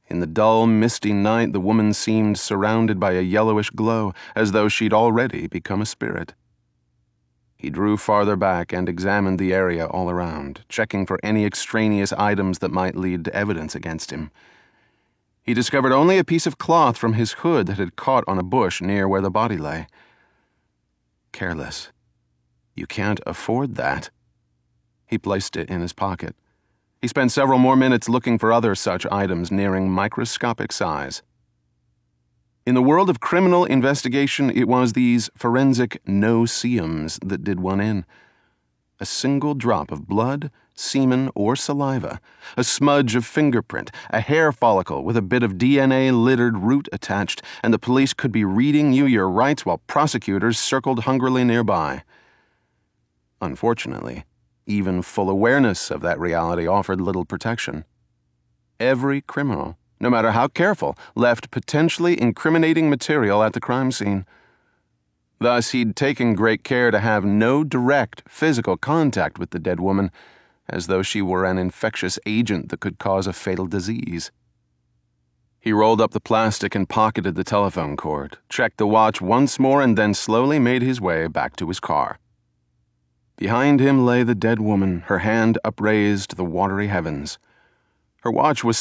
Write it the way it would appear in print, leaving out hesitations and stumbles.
In the dull, misty night, the woman seemed surrounded by a yellowish glow, as though she'd already become a spirit. He drew farther back and examined the area all around, checking for any extraneous items that might lead to evidence against him. He discovered only a piece of cloth from his hood that had caught on a bush near where the body lay. Careless. You can't afford that. He placed it in his pocket. He spent several more minutes looking for other such items nearing microscopic size. In the world of criminal investigation, it was these forensic no-see-ums that did one in. A single drop of blood, semen, or saliva, a smudge of fingerprint, a hair follicle with a bit of DNA-littered root attached, and the police could be reading you your rights while prosecutors circled hungrily nearby. Unfortunately, even full awareness of that reality offered little protection. Every criminal, no matter how careful, left potentially incriminating material at the crime scene. Thus, he'd taken great care to have no direct physical contact with the dead woman, as though she were an infectious agent that could cause a fatal disease. He rolled up the plastic and pocketed the telephone cord, checked the watch once more, and then slowly made his way back to his car. Behind him lay the dead woman, her hand upraised to the watery heavens. Her watch was